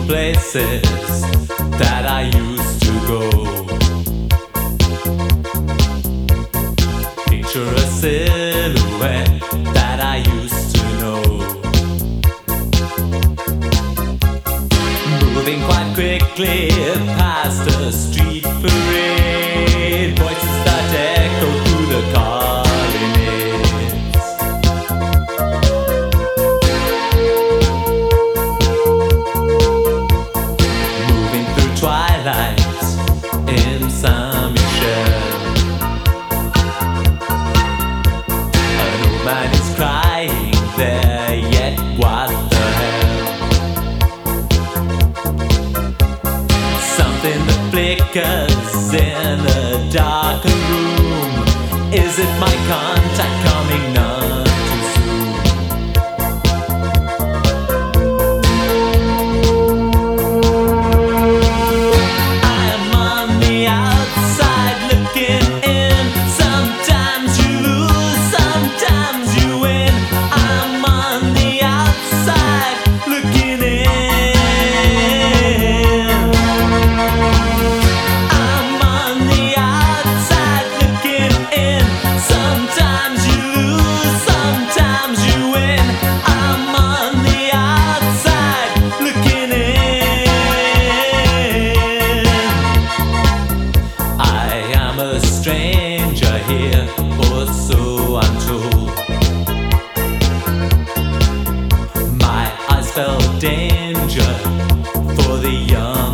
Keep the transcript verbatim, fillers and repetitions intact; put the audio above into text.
places that I used to go. Picture a silhouette that I used to know, moving quite quickly past a street parade. Voices that echo through the colonnades. Moving through twilight in Saint Michel. An old man is crying there, yet what the hell? Something that flickers in a darkened room. Is it my contact coming none too soon? I am on the outside looking in. Sometimes you lose, sometimes you win. I'm on the outside looking in. I'm on the outside looking in. Sometimes you lose, sometimes you win. I'm on the outside looking in. I am a stranger here, or so I'm told. My eyes felt danger for the young.